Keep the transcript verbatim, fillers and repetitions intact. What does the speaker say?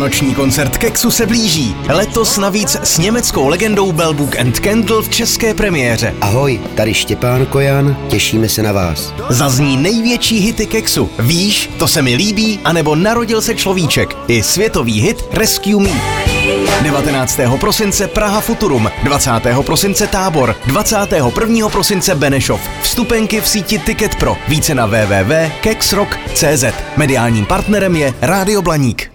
Vánoční koncert Kexu se blíží. Letos navíc s německou legendou Bell Book and Candle v české premiéře. Ahoj, tady Štěpán Kojan, těšíme se na vás. Zazní největší hity Kexu. Víš, to se mi líbí, anebo Narodil se človíček. I světový hit Rescue Me. devatenáctého prosince Praha Futurum, dvacátého prosince Tábor, dvacátého prvního prosince Benešov. Vstupenky v síti Ticket Pro. Více na w w w tečka kexrock tečka c z. Mediálním partnerem je Rádio Blaník.